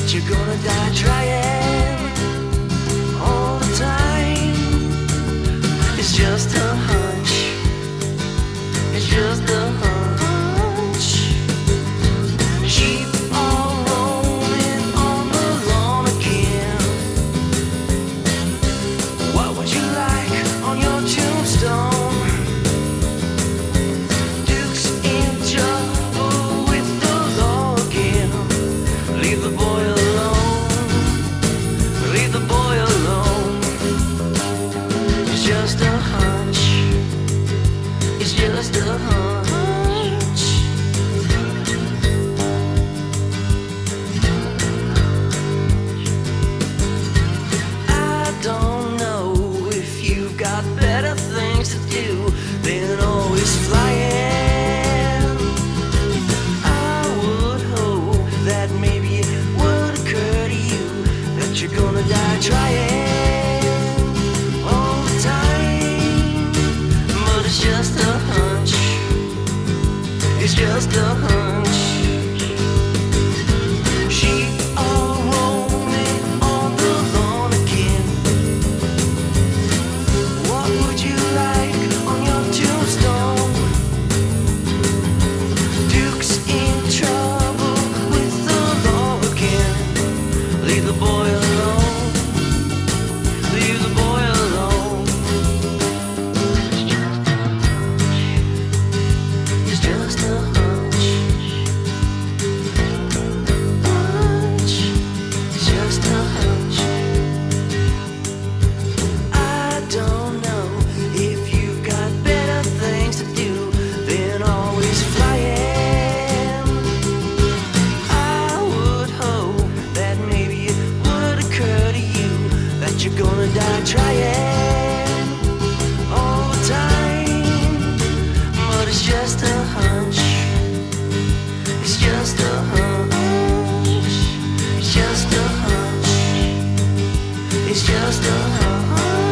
that you're gonna die trying all the time. It's just a hunch. It's just a hunch. Sheep are roaming on the lawn again. What would you like on your tombstone? Duke's in trouble with the law again. Leave the boy alone. Leave the boy alone. It's just a hunch. It's just a hunch. I don't know if you've got better things to do than always flying. I would hope that maybe it would occur to you that you're gonna die trying all the time. But it's just a hunch. It's just a hunch. Sheep are roaming on the lawn again. What would you like on your tombstone? Duke's in trouble with the law again. Leave the boy alone. Leave the boy alone. It's just a hunch. Hunch. It's just a hunch. I don't know if you've got better things to do than always flying. I would hope that maybe it would occur to you that you're gonna die trying all the time. But it's just a hunch. It's just a hunch. It's just a hunch. It's just a hunch.